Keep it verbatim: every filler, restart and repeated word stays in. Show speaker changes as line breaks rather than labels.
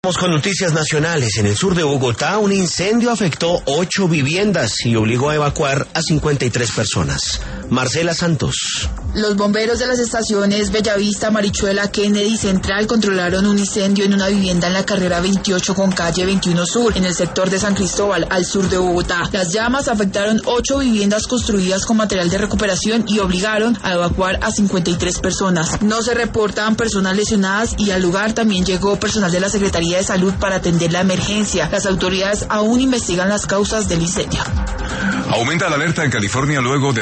Vamos con noticias nacionales. En el sur de Bogotá, un incendio afectó ocho viviendas y obligó a evacuar a cincuenta y tres personas. Marcela Santos.
Los bomberos de las estaciones Bellavista, Marichuela, Kennedy y Central controlaron un incendio en una vivienda en la carrera veintiocho con calle veintiuno Sur, en el sector de San Cristóbal, al sur de Bogotá. Las llamas afectaron ocho viviendas construidas con material de recuperación y obligaron a evacuar a cincuenta y tres personas. No se reportan personas lesionadas y al lugar también llegó personal de la Secretaría de Salud para atender la emergencia. Las autoridades aún investigan las causas del incendio.
Aumenta la alerta en California luego de